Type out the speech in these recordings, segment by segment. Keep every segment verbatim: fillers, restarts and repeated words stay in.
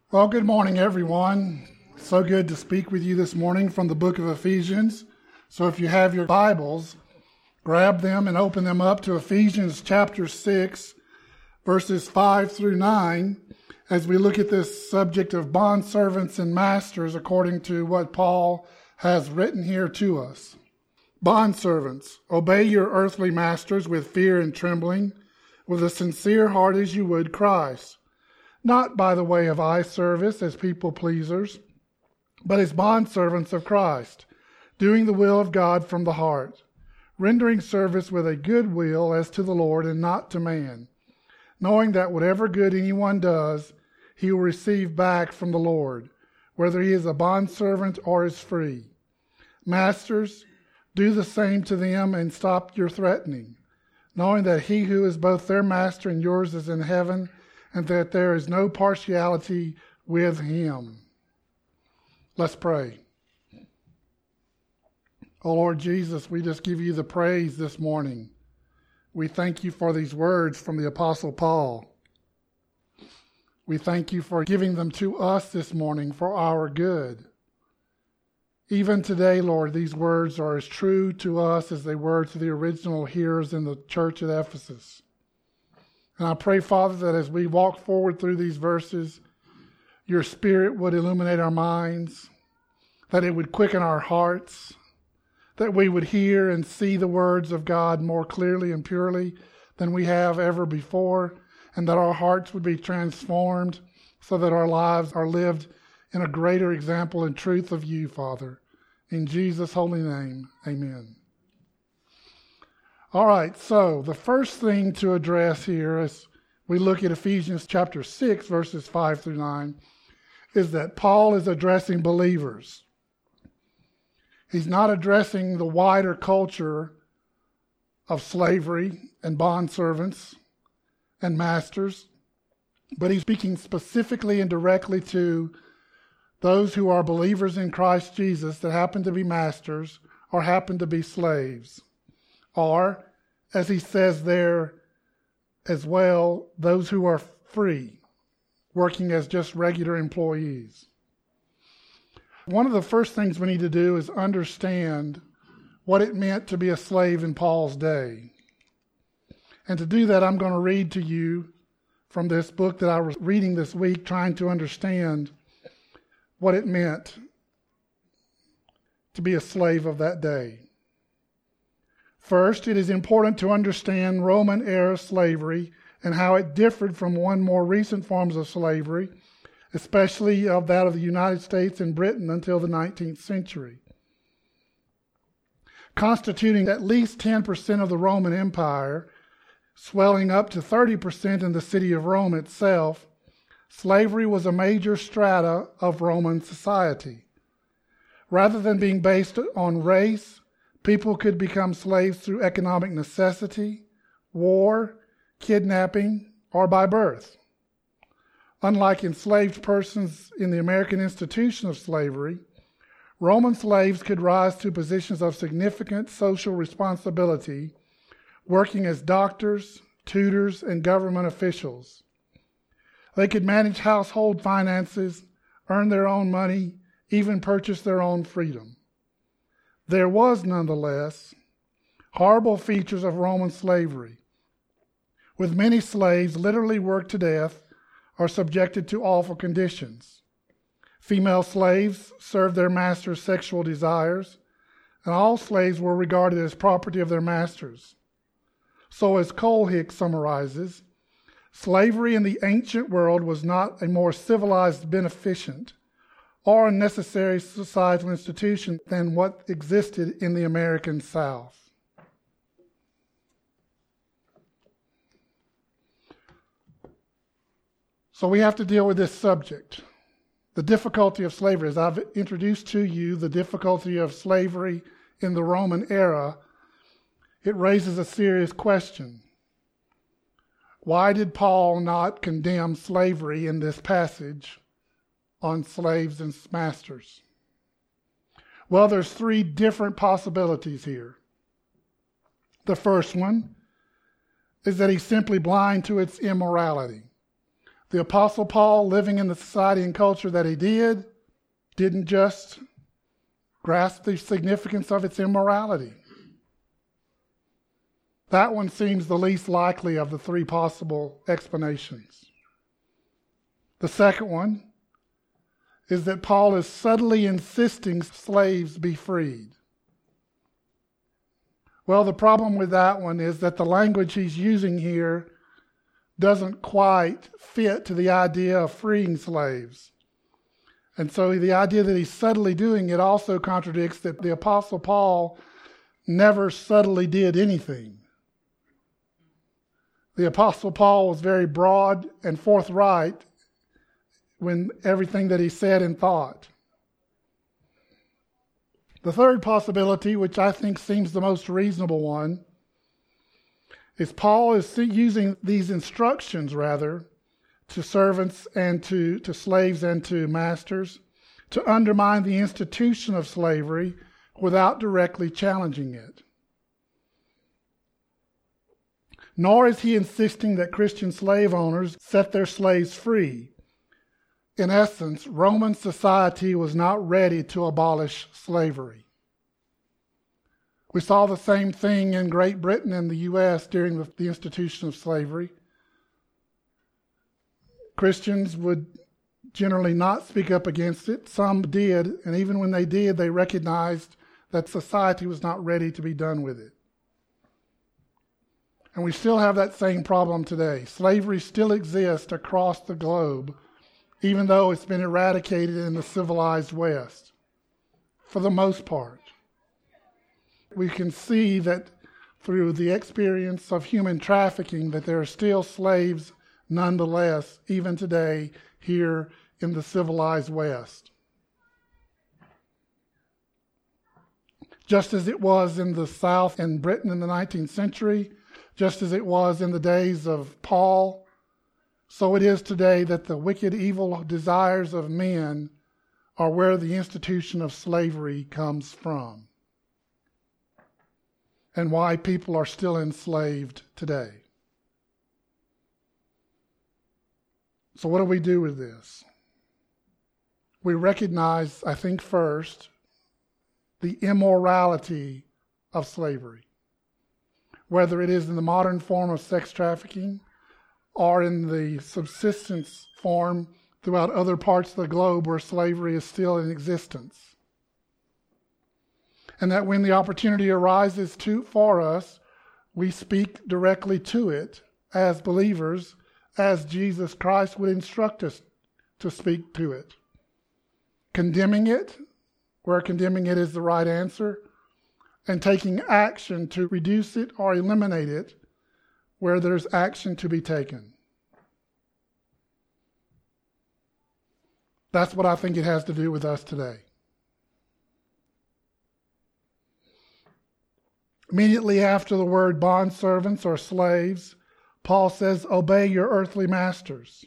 Well, good morning, everyone. So good to speak with you this morning from the book of Ephesians. So if you have your Bibles, grab them and open them up to Ephesians chapter six, verses five through nine, as we look at this subject of bondservants and masters according to what Paul has written here to us. Bondservants, obey your earthly masters with fear and trembling, with a sincere heart as you would Christ, not by the way of eye service as people pleasers, but as bondservants of Christ, doing the will of God from the heart, rendering service with a good will as to the Lord and not to man, knowing that whatever good anyone does, he will receive back from the Lord, whether he is a bondservant or is free. Masters, do the same to them and stop your threatening, knowing that he who is both their master and yours is in heaven, and that there is no partiality with him. Let's pray. Oh Lord Jesus, we just give you the praise this morning. We thank you for these words from the Apostle Paul. We thank you for giving them to us this morning for our good. Even today, Lord, these words are as true to us as they were to the original hearers in the church at Ephesus. And I pray, Father, that as we walk forward through these verses, your Spirit would illuminate our minds, that it would quicken our hearts, that we would hear and see the words of God more clearly and purely than we have ever before, and that our hearts would be transformed so that our lives are lived in a greater example and truth of you, Father. In Jesus' holy name, amen. All right, so the first thing to address here as we look at Ephesians chapter six, verses five through nine, is that Paul is addressing believers. He's not addressing the wider culture of slavery and bondservants and masters, but he's speaking specifically and directly to those who are believers in Christ Jesus that happen to be masters or happen to be slaves. Or, as he says there as well, those who are free, working as just regular employees. One of the first things we need to do is understand what it meant to be a slave in Paul's day. And to do that, I'm going to read to you from this book that I was reading this week, trying to understand what it meant to be a slave of that day. First, it is important to understand Roman-era slavery and how it differed from one more recent forms of slavery, especially of that of the United States and Britain until the nineteenth century. Constituting at least ten percent of the Roman Empire, swelling up to thirty percent in the city of Rome itself, slavery was a major strata of Roman society. Rather than being based on race, people could become slaves through economic necessity, war, kidnapping, or by birth. Unlike enslaved persons in the American institution of slavery, Roman slaves could rise to positions of significant social responsibility, working as doctors, tutors, and government officials. They could manage household finances, earn their own money, even purchase their own freedom. There was, nonetheless, horrible features of Roman slavery, with many slaves literally worked to death or subjected to awful conditions. Female slaves served their masters' sexual desires, and all slaves were regarded as property of their masters. So, as Colhick summarizes, slavery in the ancient world was not a more civilized beneficent or a necessary societal institution than what existed in the American South. So we have to deal with this subject, the difficulty of slavery. As I've introduced to you the difficulty of slavery in the Roman era, it raises a serious question. Why did Paul not condemn slavery in this passage on slaves and masters? Well, there's three different possibilities here. The first one is that he's simply blind to its immorality. The Apostle Paul, living in the society and culture that he did, didn't just grasp the significance of its immorality. That one seems the least likely of the three possible explanations. The second one is that Paul is subtly insisting slaves be freed. Well, the problem with that one is that the language he's using here doesn't quite fit to the idea of freeing slaves. And so the idea that he's subtly doing it also contradicts that the Apostle Paul never subtly did anything. The Apostle Paul was very broad and forthright when everything that he said and thought. The third possibility, which I think seems the most reasonable one, is Paul is using these instructions, rather, to servants and to, to slaves and to masters to undermine the institution of slavery without directly challenging it. Nor is he insisting that Christian slave owners set their slaves free. In essence, Roman society was not ready to abolish slavery. We saw the same thing in Great Britain and the U S during the, the institution of slavery. Christians would generally not speak up against it. Some did, and even when they did, they recognized that society was not ready to be done with it. And we still have that same problem today. Slavery still exists across the globe, even though it's been eradicated in the civilized West, for the most part. We can see that through the experience of human trafficking that there are still slaves nonetheless, even today, here in the civilized West. Just as it was in the South and Britain in the nineteenth century, just as it was in the days of Paul, so it is today that the wicked, evil desires of men are where the institution of slavery comes from, and why people are still enslaved today. So what do we do with this? We recognize, I think, first, the immorality of slavery, whether it is in the modern form of sex trafficking or in the subsistence form throughout other parts of the globe where slavery is still in existence. And that when the opportunity arises to, for us, we speak directly to it as believers, as Jesus Christ would instruct us to speak to it. Condemning it, where condemning it is the right answer, and taking action to reduce it or eliminate it, where there's action to be taken. That's what I think it has to do with us today. Immediately after the word bondservants or slaves, Paul says, obey your earthly masters.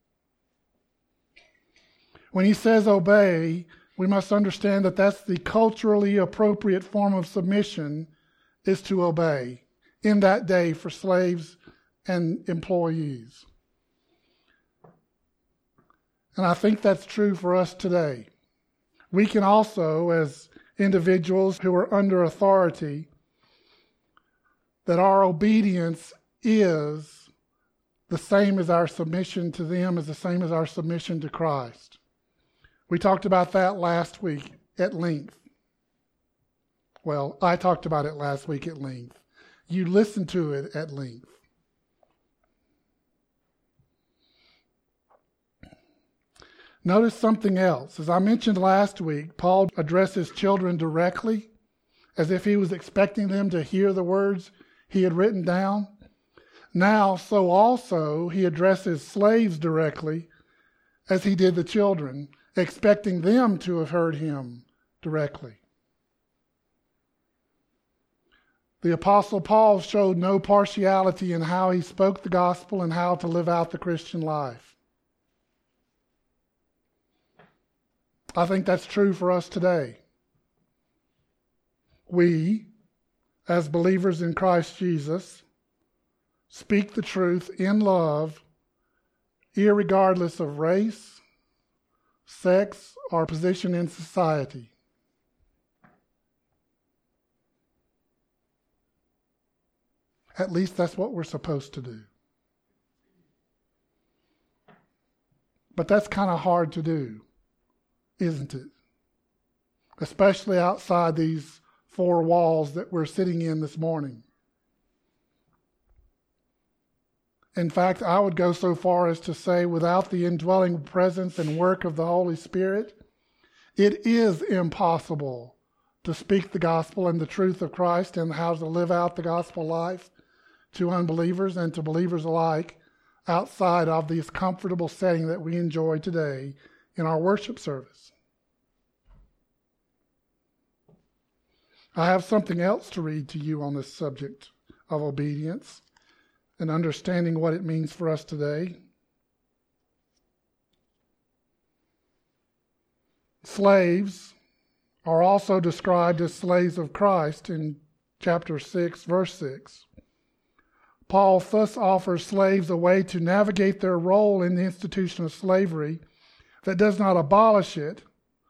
When he says obey, we must understand that that's the culturally appropriate form of submission, is to obey in that day for slaves and employees. And I think that's true for us today. We can also, as individuals who are under authority, that our obedience is the same as our submission to them, is the same as our submission to Christ. We talked about that last week at length. Well, I talked about it last week at length. You listened to it at length. Notice something else. As I mentioned last week, Paul addresses children directly, as if he was expecting them to hear the words he had written down. Now, so also, he addresses slaves directly, as he did the children, expecting them to have heard him directly. The Apostle Paul showed no partiality in how he spoke the gospel and how to live out the Christian life. I think that's true for us today. We, as believers in Christ Jesus, speak the truth in love irregardless of race, sex, or position in society. At least that's what we're supposed to do. But that's kind of hard to do, isn't it? Especially outside these four walls that we're sitting in this morning. In fact, I would go so far as to say, without the indwelling presence and work of the Holy Spirit, it is impossible to speak the gospel and the truth of Christ and how to live out the gospel life to unbelievers and to believers alike outside of this comfortable setting that we enjoy today in our worship service. I have something else to read to you on this subject of obedience and understanding what it means for us today. Slaves are also described as slaves of Christ in chapter six, verse six. Paul thus offers slaves a way to navigate their role in the institution of slavery that does not abolish it,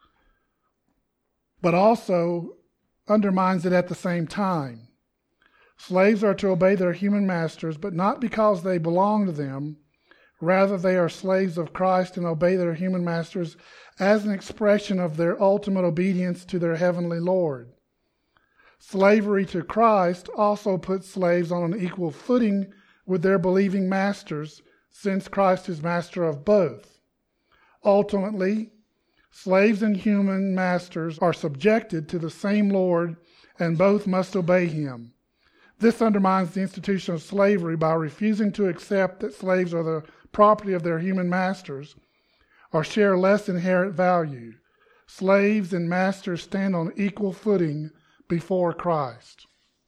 but also undermines it at the same time. Slaves are to obey their human masters, but not because they belong to them. Rather, they are slaves of Christ and obey their human masters as an expression of their ultimate obedience to their heavenly Lord. Slavery to Christ also puts slaves on an equal footing with their believing masters, since Christ is master of both. Ultimately, slaves and human masters are subjected to the same Lord, and both must obey him. This undermines the institution of slavery by refusing to accept that slaves are the property of their human masters or share less inherent value. Slaves and masters stand on equal footing before Christ.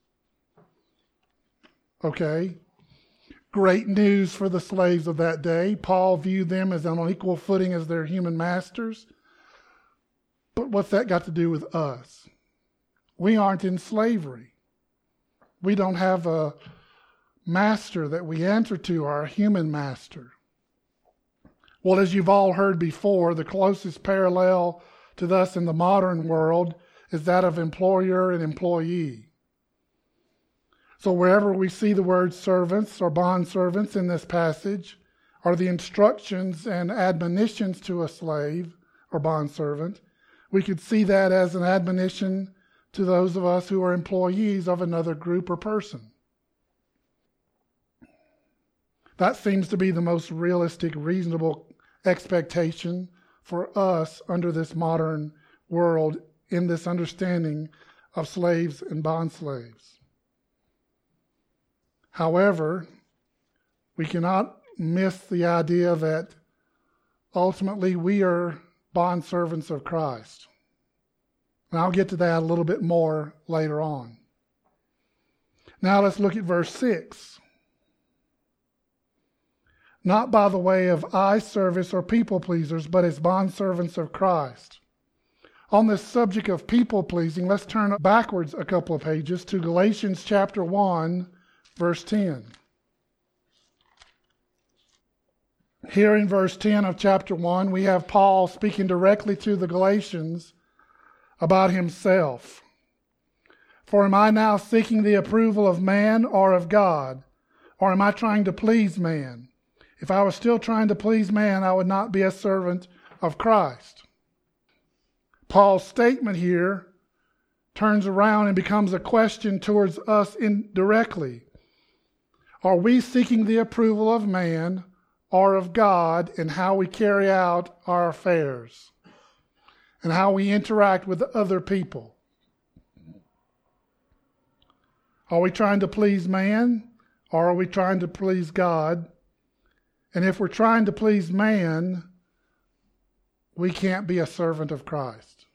Okay? Great news for the slaves of that day. Paul viewed them as on equal footing as their human masters. But what's that got to do with us? We aren't in slavery. We don't have a master that we answer to, our human master. Well, as you've all heard before, the closest parallel to us in the modern world is that of employer and employee. So wherever we see the word servants or bondservants in this passage, or the instructions and admonitions to a slave or bondservant, we could see that as an admonition to those of us who are employees of another group or person. That seems to be the most realistic, reasonable expectation for us under this modern world in this understanding of slaves and bondslaves. However, we cannot miss the idea that ultimately we are bondservants of Christ. And I'll get to that a little bit more later on. Now let's look at verse six. Not by the way of eye service or people pleasers, but as bondservants of Christ. On this subject of people pleasing, let's turn backwards a couple of pages to Galatians chapter one, verse ten. Here in verse ten of chapter one, we have Paul speaking directly to the Galatians about himself. For am I now seeking the approval of man or of God? Or am I trying to please man? If I was still trying to please man, I would not be a servant of Christ. Paul's statement here turns around and becomes a question towards us indirectly. Are we seeking the approval of man or of God in how we carry out our affairs and how we interact with other people? Are we trying to please man or are we trying to please God? And if we're trying to please man, we can't be a servant of Christ.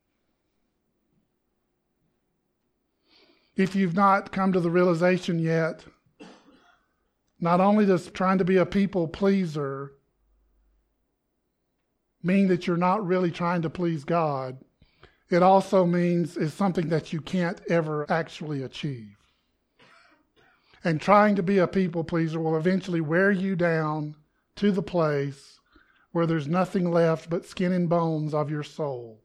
If you've not come to the realization yet, not only does trying to be a people pleaser mean that you're not really trying to please God, it also means it's something that you can't ever actually achieve. And trying to be a people pleaser will eventually wear you down to the place where there's nothing left but skin and bones of your soul.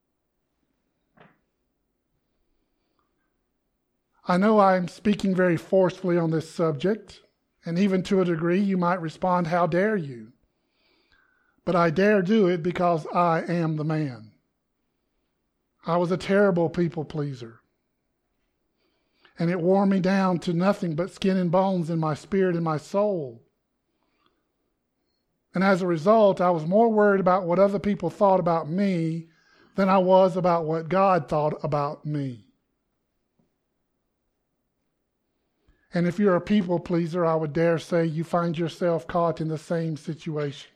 I know I'm speaking very forcefully on this subject, and even to a degree you might respond, how dare you? But I dare do it because I am the man. I was a terrible people pleaser. And it wore me down to nothing but skin and bones in my spirit and my soul. And as a result, I was more worried about what other people thought about me than I was about what God thought about me. And if you're a people pleaser, I would dare say you find yourself caught in the same situation.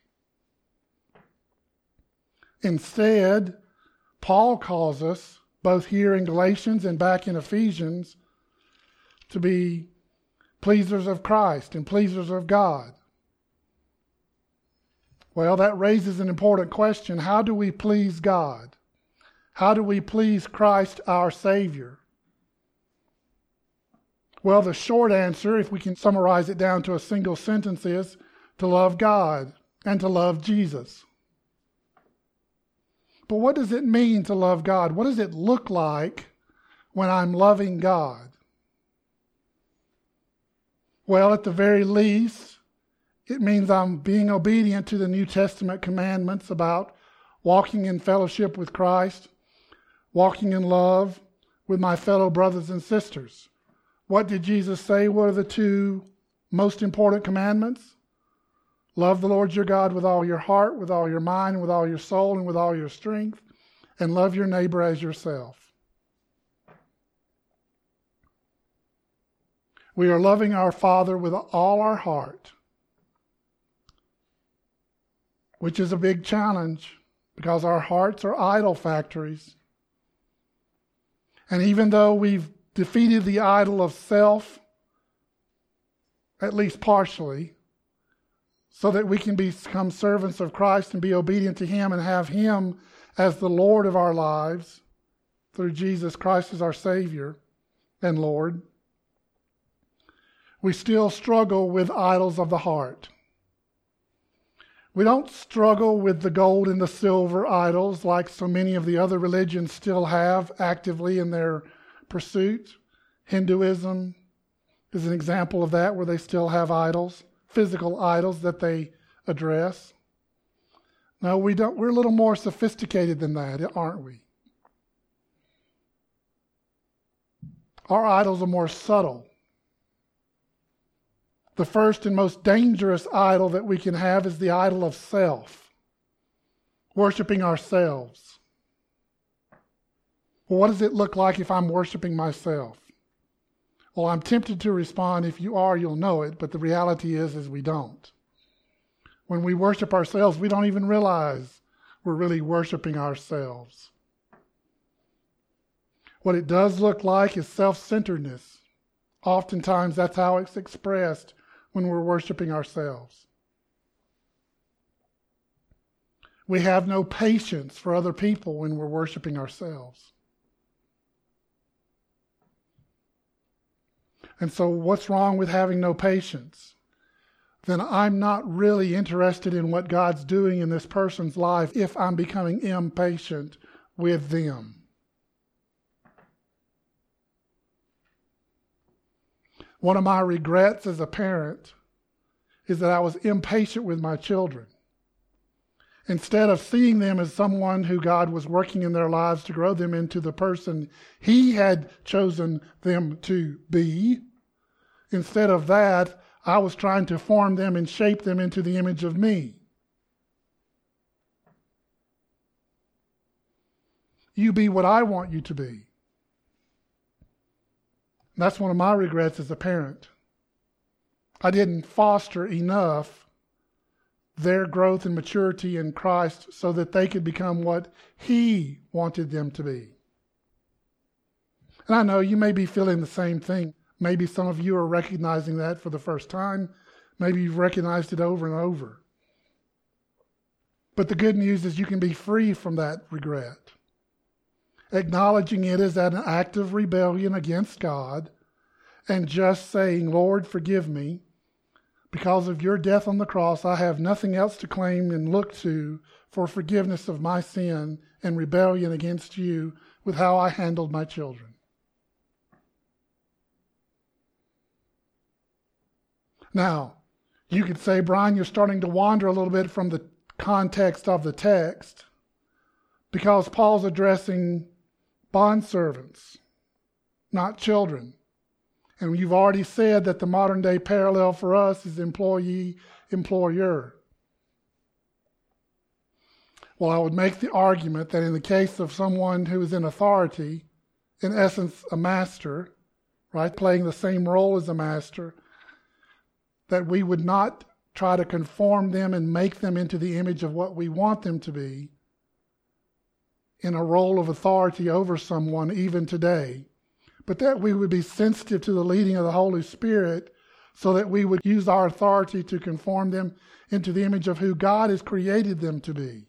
Instead, Paul calls us, both here in Galatians and back in Ephesians, to be pleasers of Christ and pleasers of God. Well, that raises an important question. How do we please God? How do we please Christ, our Savior? Well, the short answer, if we can summarize it down to a single sentence, is to love God and to love Jesus. But what does it mean to love God? What does it look like when I'm loving God? Well, at the very least, it means I'm being obedient to the New Testament commandments about walking in fellowship with Christ, walking in love with my fellow brothers and sisters. What did Jesus say were the two most important commandments? Love the Lord your God with all your heart, with all your mind, with all your soul, and with all your strength, and love your neighbor as yourself. We are loving our Father with all our heart, which is a big challenge because our hearts are idol factories. And even though we've defeated the idol of self, at least partially, so that we can become servants of Christ and be obedient to Him and have Him as the Lord of our lives through Jesus Christ as our Savior and Lord, we still struggle with idols of the heart. We don't struggle with the gold and the silver idols like so many of the other religions still have actively in their pursuit. Hinduism is an example of that, where they still have idols, physical idols that they address. No, we don't. We're a little more sophisticated than that, aren't we? Our idols are more subtle. The first and most dangerous idol that we can have is the idol of self, worshiping ourselves. Well, what does it look like if I'm worshiping myself? Well, I'm tempted to respond, if you are, you'll know it, but the reality is, is we don't. When we worship ourselves, we don't even realize we're really worshiping ourselves. What it does look like is self-centeredness. Oftentimes, that's how it's expressed when we're worshiping ourselves. We have no patience for other people when we're worshiping ourselves. And so what's wrong with having no patience? Then I'm not really interested in what God's doing in this person's life if I'm becoming impatient with them. One of my regrets as a parent is that I was impatient with my children. Instead of seeing them as someone who God was working in their lives to grow them into the person He had chosen them to be, instead of that, I was trying to form them and shape them into the image of me. You be what I want you to be. That's one of my regrets as a parent. I didn't foster enough their growth and maturity in Christ so that they could become what He wanted them to be. And I know you may be feeling the same thing. Maybe some of you are recognizing that for the first time. Maybe you've recognized it over and over. But the good news is you can be free from that regret. Acknowledging it as an act of rebellion against God and just saying, Lord, forgive me, Because of your death on the cross, I have nothing else to claim and look to for forgiveness of my sin and rebellion against you with how I handled my children. Now, you could say, Brian, you're starting to wander a little bit from the context of the text because Paul's addressing bondservants, not children. And you've already said that the modern day parallel for us is employee, employer. Well, I would make the argument that in the case of someone who is in authority, in essence a master, right, playing the same role as a master, that we would not try to conform them and make them into the image of what we want them to be in a role of authority over someone even today, but that we would be sensitive to the leading of the Holy Spirit so that we would use our authority to conform them into the image of who God has created them to be.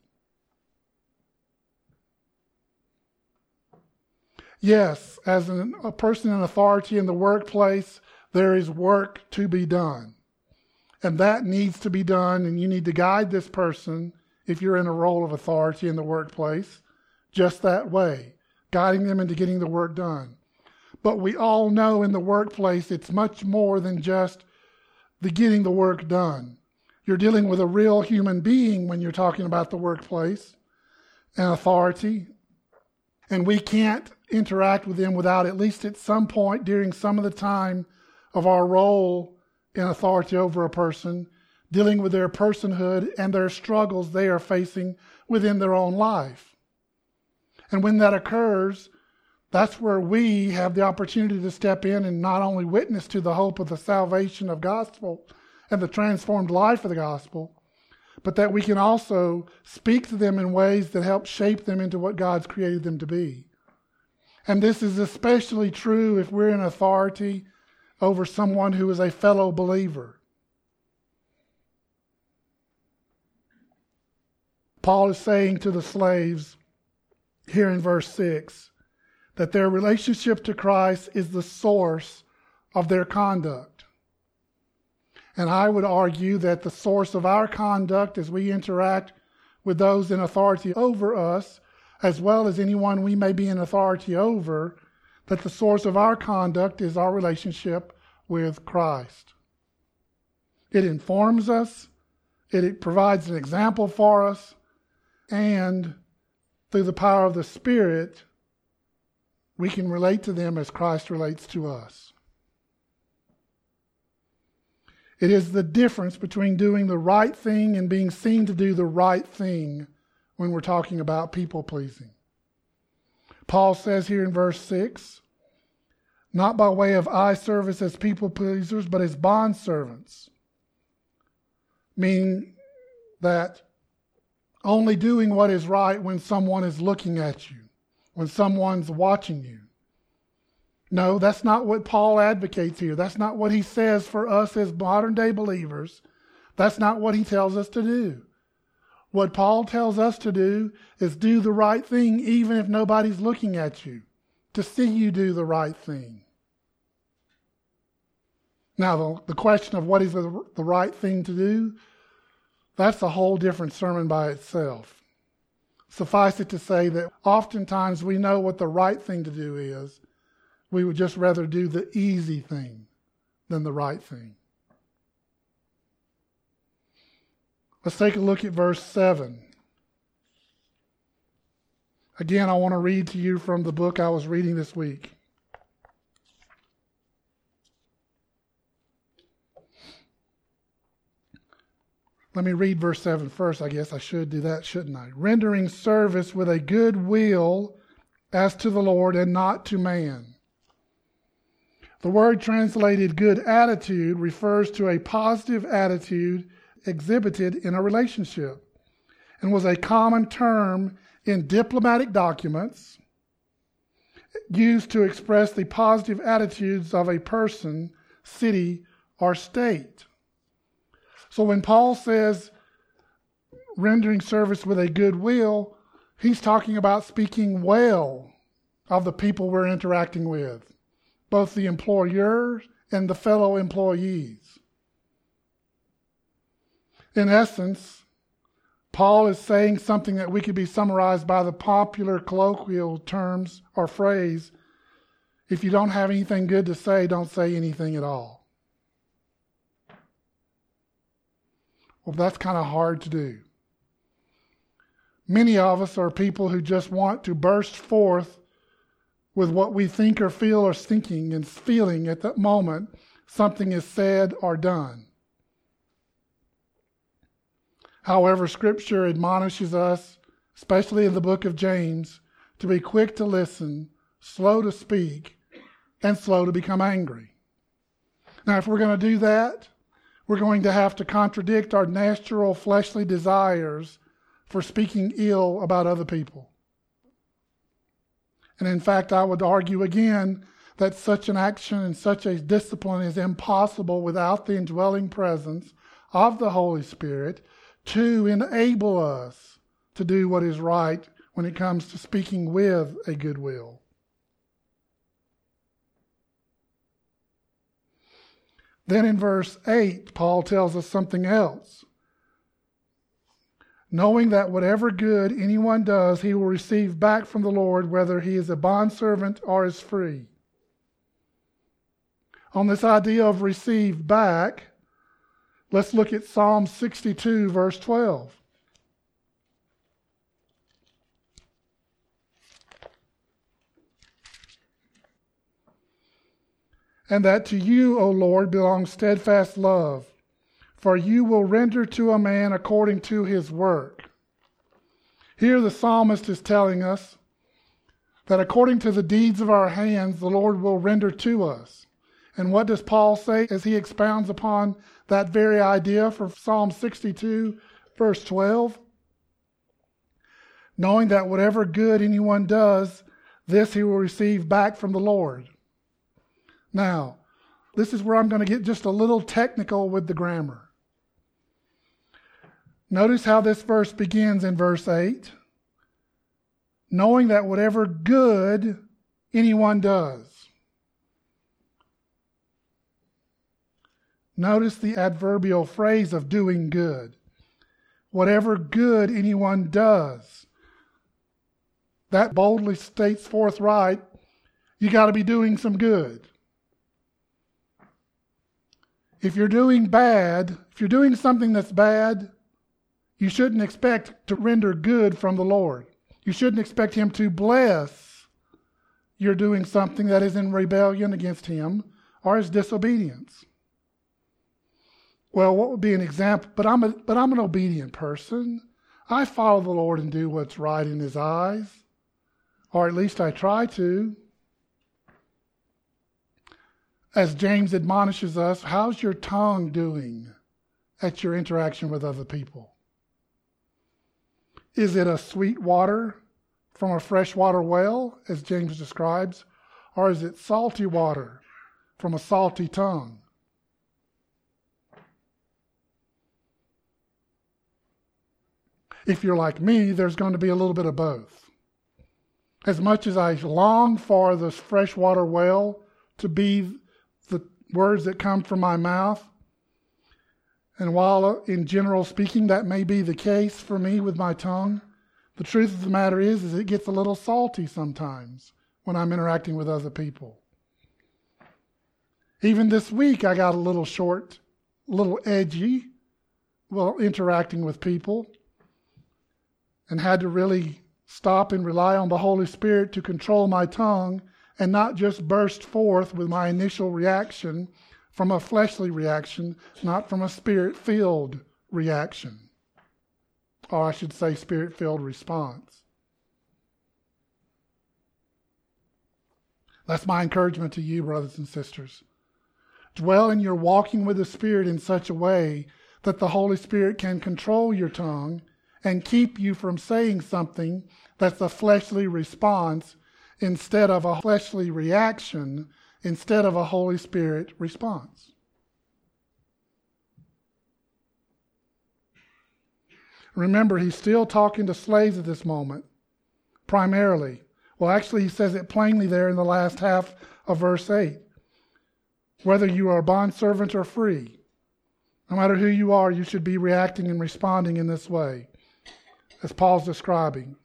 Yes, as an, a person in authority in the workplace, there is work to be done. And that needs to be done, and you need to guide this person, if you're in a role of authority in the workplace, just that way, guiding them into getting the work done. But we all know in the workplace it's much more than just the getting the work done. You're dealing with a real human being when you're talking about the workplace and authority. And we can't interact with them without, at least at some point during some of the time of our role in authority over a person, dealing with their personhood and their struggles they are facing within their own life. And when that occurs, that's where we have the opportunity to step in and not only witness to the hope of the salvation of gospel and the transformed life of the gospel, but that we can also speak to them in ways that help shape them into what God's created them to be. And this is especially true if we're in authority over someone who is a fellow believer. Paul is saying to the slaves here in verse six that their relationship to Christ is the source of their conduct. And I would argue that the source of our conduct as we interact with those in authority over us, as well as anyone we may be in authority over, that the source of our conduct is our relationship with Christ. It informs us, it provides an example for us, and through the power of the Spirit, we can relate to them as Christ relates to us. It is the difference between doing the right thing and being seen to do the right thing when we're talking about people pleasing. Paul says here in verse six, not by way of eye service as people pleasers, but as bondservants. Meaning that only doing what is right when someone is looking at you, when someone's watching you. No, that's not what Paul advocates here. That's not what he says for us as modern day believers. That's not what he tells us to do. What Paul tells us to do is do the right thing even if nobody's looking at you, to see you do the right thing. Now, the, the question of what is the, the right thing to do, that's a whole different sermon by itself. Suffice it to say that oftentimes we know what the right thing to do is. We would just rather do the easy thing than the right thing. Let's take a look at verse seven. Again, I want to read to you from the book I was reading this week. Let me read verse seven first. I guess I should do that, shouldn't I? Rendering service with a good will as to the Lord and not to man. The word translated good attitude refers to a positive attitude exhibited in a relationship and was a common term in diplomatic documents used to express the positive attitudes of a person, city, or state. So when Paul says rendering service with a good will, he's talking about speaking well of the people we're interacting with, both the employers and the fellow employees. In essence, Paul is saying something that we could be summarized by the popular colloquial terms or phrase, if you don't have anything good to say, don't say anything at all. Well, that's kind of hard to do. Many of us are people who just want to burst forth with what we think or feel or thinking and feeling at that moment something is said or done. However, Scripture admonishes us, especially in the book of James, to be quick to listen, slow to speak, and slow to become angry. Now, if we're going to do that, we're going to have to contradict our natural fleshly desires for speaking ill about other people. And in fact, I would argue again that such an action and such a discipline is impossible without the indwelling presence of the Holy Spirit to enable us to do what is right when it comes to speaking with a good will. Then in verse eight, Paul tells us something else. Knowing that whatever good anyone does, he will receive back from the Lord, whether he is a bondservant or is free. On this idea of receive back, let's look at Psalm sixty-two, verse twelve. And that to you, O Lord, belongs steadfast love, for you will render to a man according to his work. Here the psalmist is telling us that according to the deeds of our hands, the Lord will render to us. And what does Paul say as he expounds upon that very idea for Psalm sixty-two, verse twelve? Knowing that whatever good anyone does, this he will receive back from the Lord. Now, this is where I'm going to get just a little technical with the grammar. Notice how this verse begins in verse eight. Knowing that whatever good anyone does. Notice the adverbial phrase of doing good. Whatever good anyone does. That boldly states forthright, you got to be doing some good. If you're doing bad, if you're doing something that's bad, you shouldn't expect to render good from the Lord. You shouldn't expect Him to bless you're doing something that is in rebellion against Him or is disobedience. Well, what would be an example? But I'm a, but I'm an obedient person. I follow the Lord and do what's right in His eyes, or at least I try to. As James admonishes us, how's your tongue doing at your interaction with other people? Is it a sweet water from a freshwater well, as James describes, or is it salty water from a salty tongue? If you're like me, there's going to be a little bit of both. As much as I long for this freshwater well to be the words that come from my mouth, and while in general speaking that may be the case for me with my tongue, the truth of the matter is, is it gets a little salty sometimes when I'm interacting with other people. Even this week I got a little short, a little edgy while interacting with people, and had to really stop and rely on the Holy Spirit to control my tongue and not just burst forth with my initial reaction from a fleshly reaction, not from a spirit-filled reaction. Or I should say spirit-filled response. That's my encouragement to you, brothers and sisters. Dwell in your walking with the Spirit in such a way that the Holy Spirit can control your tongue and keep you from saying something that's a fleshly response instead of a fleshly reaction, instead of a Holy Spirit response. Remember, he's still talking to slaves at this moment, primarily. Well, actually, he says it plainly there in the last half of verse eight. Whether you are a bondservant or free. No matter who you are, you should be reacting and responding in this way, as Paul's describing.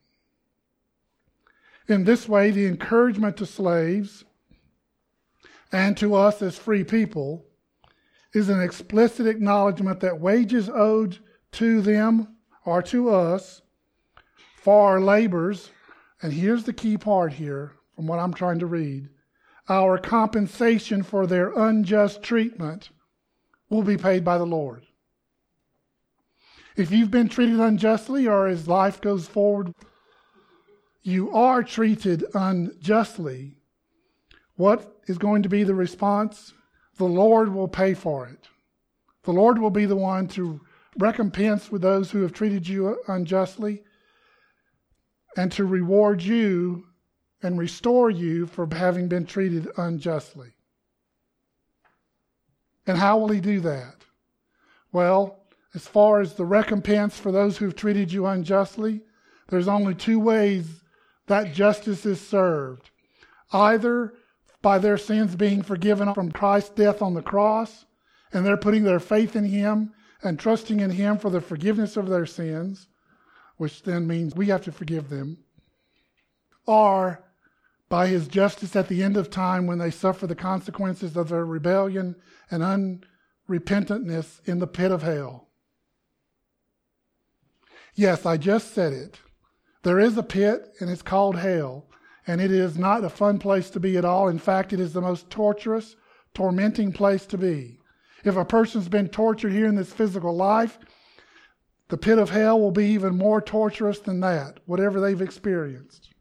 In this way, the encouragement to slaves and to us as free people is an explicit acknowledgement that wages owed to them or to us for our labors, and here's the key part here from what I'm trying to read, our compensation for their unjust treatment will be paid by the Lord. If you've been treated unjustly, or as life goes forward, you are treated unjustly, what is going to be the response? The Lord will pay for it. The Lord will be the one to recompense with those who have treated you unjustly and to reward you and restore you for having been treated unjustly. And how will he do that? Well, as far as the recompense for those who've treated you unjustly, there's only two ways that justice is served. Either by their sins being forgiven from Christ's death on the cross, and they're putting their faith in him and trusting in him for the forgiveness of their sins, which then means we have to forgive them, or by his justice at the end of time when they suffer the consequences of their rebellion and unrepentantness in the pit of hell. Yes, I just said it. There is a pit, and it's called hell, and it is not a fun place to be at all. In fact, it is the most torturous, tormenting place to be. If a person's been tortured here in this physical life, the pit of hell will be even more torturous than that, whatever they've experienced.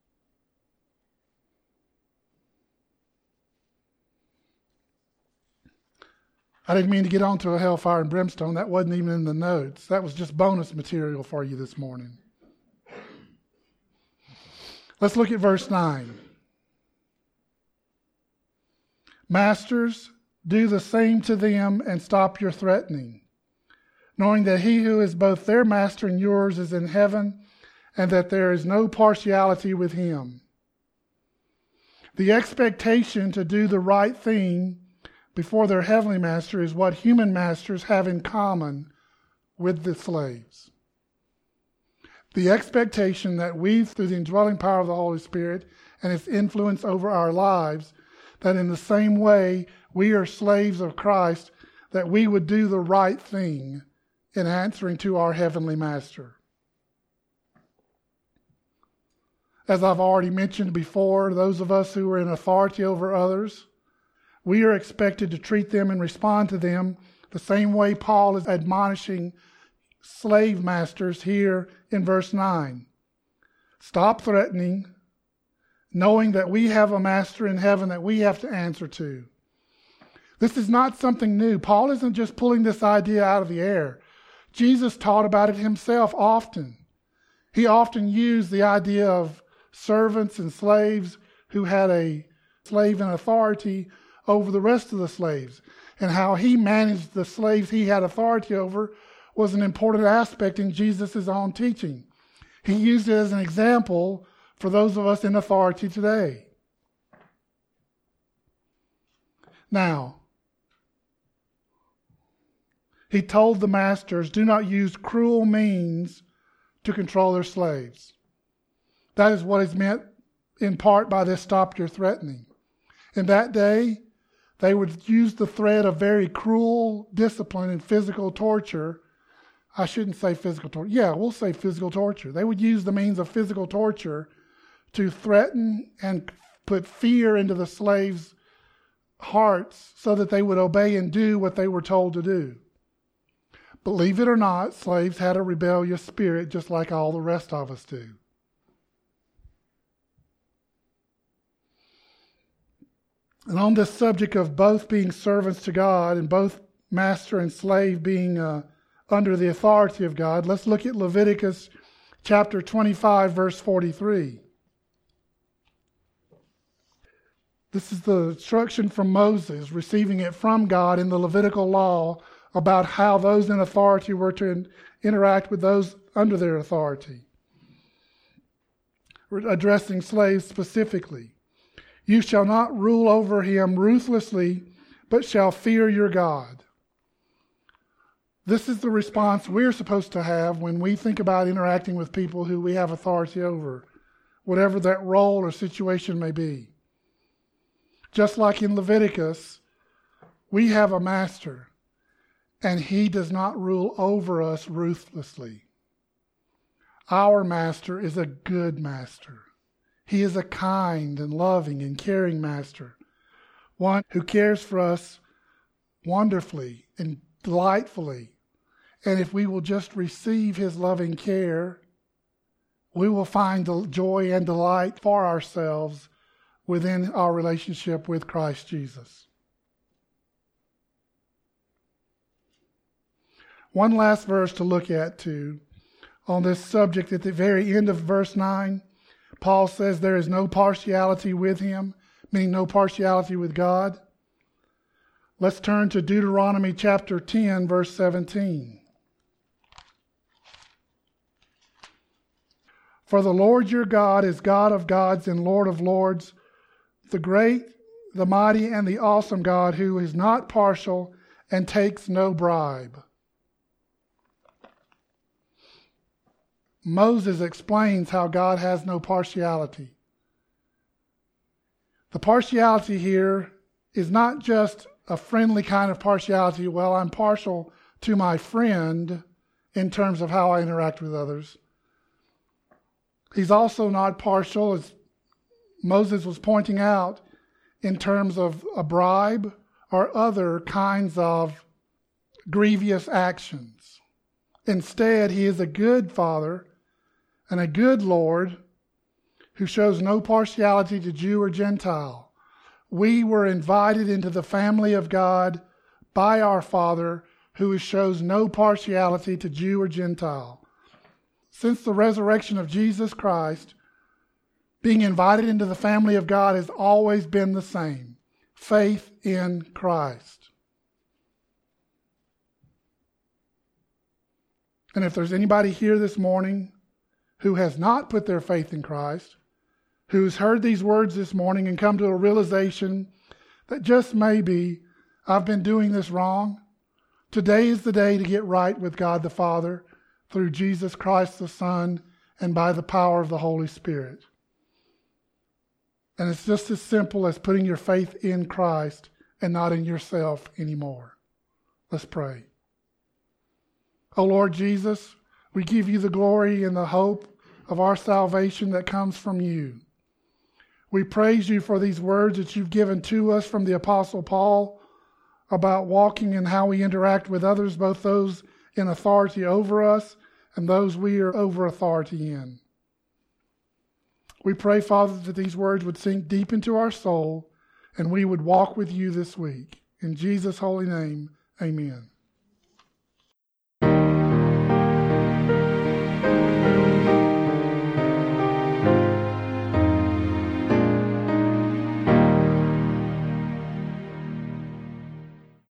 I didn't mean to get onto a hellfire and brimstone. That wasn't even in the notes. That was just bonus material for you this morning. Let's look at verse nine. Masters, do the same to them and stop your threatening, knowing that he who is both their master and yours is in heaven, and that there is no partiality with him. The expectation to do the right thing before their heavenly master is what human masters have in common with the slaves. The expectation that we, through the indwelling power of the Holy Spirit and its influence over our lives, that in the same way we are slaves of Christ, that we would do the right thing in answering to our heavenly master. As I've already mentioned before, those of us who are in authority over others, we are expected to treat them and respond to them the same way Paul is admonishing slave masters here in verse nine. Stop threatening, knowing that we have a master in heaven that we have to answer to. This is not something new. Paul isn't just pulling this idea out of the air. Jesus taught about it himself often. He often used the idea of servants and slaves who had a slave in authority over the rest of the slaves, and how he managed the slaves he had authority over was an important aspect in Jesus' own teaching. He used it as an example for those of us in authority today. Now, he told the masters, do not use cruel means to control their slaves. That is what is meant in part by this stop your threatening. In that day, they would use the threat of very cruel discipline and physical torture. I shouldn't say physical torture. Yeah, we'll say physical torture. They would use the means of physical torture to threaten and put fear into the slaves' hearts so that they would obey and do what they were told to do. Believe it or not, slaves had a rebellious spirit just like all the rest of us do. And on this subject of both being servants to God and both master and slave being uh, under the authority of God, let's look at Leviticus chapter twenty-five, verse forty-three. This is the instruction from Moses, receiving it from God in the Levitical law about how those in authority were to in- interact with those under their authority. We're addressing slaves specifically. You shall not rule over him ruthlessly, but shall fear your God. This is the response we're supposed to have when we think about interacting with people who we have authority over, whatever that role or situation may be. Just like in Leviticus, we have a master, and he does not rule over us ruthlessly. Our master is a good master. He is a kind and loving and caring master, one who cares for us wonderfully and delightfully. And if we will just receive his loving care, we will find the joy and delight for ourselves within our relationship with Christ Jesus. One last verse to look at too on this subject. At the very end of verse nine, Paul says there is no partiality with him, meaning no partiality with God. Let's turn to Deuteronomy chapter ten, verse seventeen. For the Lord your God is God of gods and Lord of lords, the great, the mighty, and the awesome God, who is not partial and takes no bribe. Moses explains how God has no partiality. The partiality here is not just a friendly kind of partiality. Well, I'm partial to my friend in terms of how I interact with others. He's also not partial, as Moses was pointing out, in terms of a bribe or other kinds of grievous actions. Instead, he is a good father and a good Lord who shows no partiality to Jew or Gentile. We were invited into the family of God by our Father, who shows no partiality to Jew or Gentile. Since the resurrection of Jesus Christ, being invited into the family of God has always been the same: faith in Christ. And if there's anybody here this morning who has not put their faith in Christ, who's heard these words this morning and come to a realization that just maybe I've been doing this wrong, today is the day to get right with God the Father through Jesus Christ the Son and by the power of the Holy Spirit. And it's just as simple as putting your faith in Christ and not in yourself anymore. Let's pray. Oh Lord Jesus, we give you the glory and the hope of our salvation that comes from you. We praise you for these words that you've given to us from the Apostle Paul about walking and how we interact with others, both those in authority over us and those we are over authority in. We pray, Father, that these words would sink deep into our soul and we would walk with you this week. In Jesus' holy name, amen.